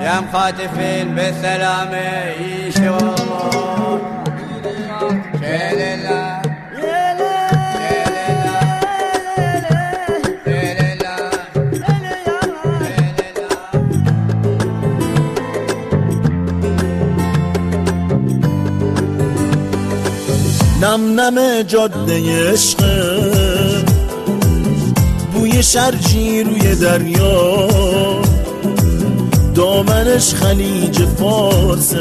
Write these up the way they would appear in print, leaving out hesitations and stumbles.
يا مخاطفين بالسلامة يشي والله شيل الله نم نم جاده عشقه بوی شرجی روی دریا دامنش خلیج فارسه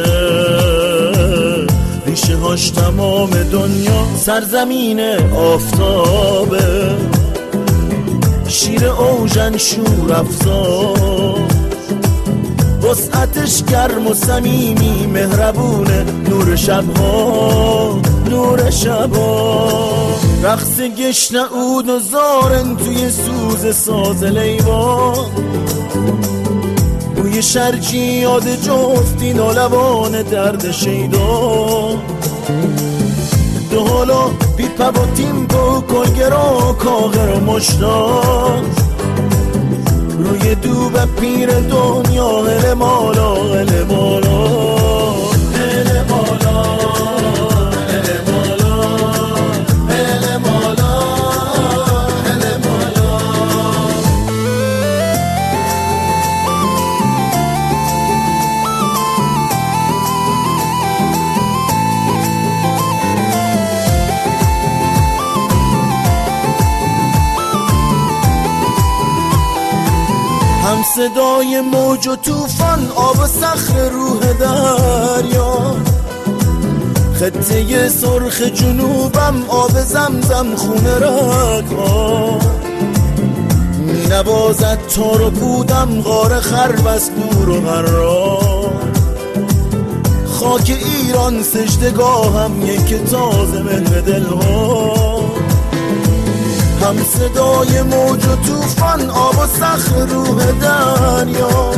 ریشه هاش تمام دنیا سرزمین آفتابه شیر اوژن شور افزار وسعتش گرم و صمیمی مهربونه نور شبها نور شبها رقص گشنه عود و زارن توی سوز ساز لیوان بوی شرجی یاد جفتی نالوان درد شیدا دو حالا بی پا و تیمپو کلگرا کاغر و مشتاق روی دوب پیر دنیا هل مالا هل مالا هل مالا هل مالا هل مالا هل مالا هم صدای موج و توفان آب و صخر روح دریا خطه سرخ جنوبم آب زمزم خونه رگها می نوازد تار و پودم غار خربست دور و غرار خاک ایران سجدگاهم یک تازه مهر دلها هم صدای موج و توفان آب و صخر روح دریا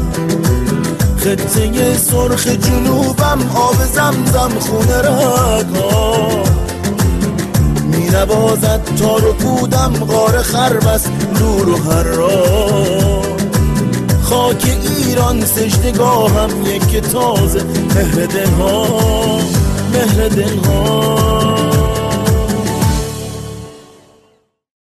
خطه سرخ جنوبم آب زمزم خونه رگها می نوازد تار و پودم غار خربست دور و حرار خاک ایران سجدگاهم یک تازه مهر دلها مهر دلها